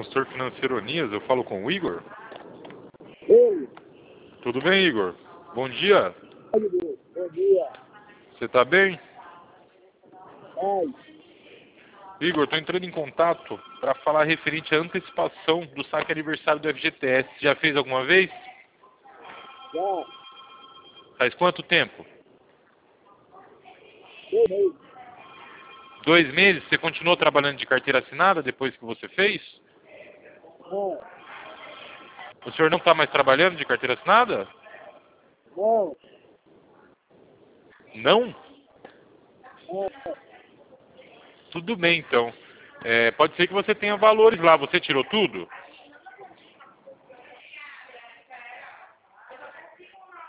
consultor financeiro Onias, eu falo com o Igor. Ele, Tudo bem, Igor? Bom dia. bom dia. Você tá bem? Ai, Igor, estou entrando em contato para falar referente à antecipação do saque aniversário do FGTS. Já fez alguma vez? já, Faz quanto tempo? 2 meses. 2 meses? Você continuou trabalhando de carteira assinada depois que você fez? Não, O senhor não está mais trabalhando de carteira assinada? não, Não? não, Tudo bem, então. Pode ser que você tenha valores lá. Você tirou tudo?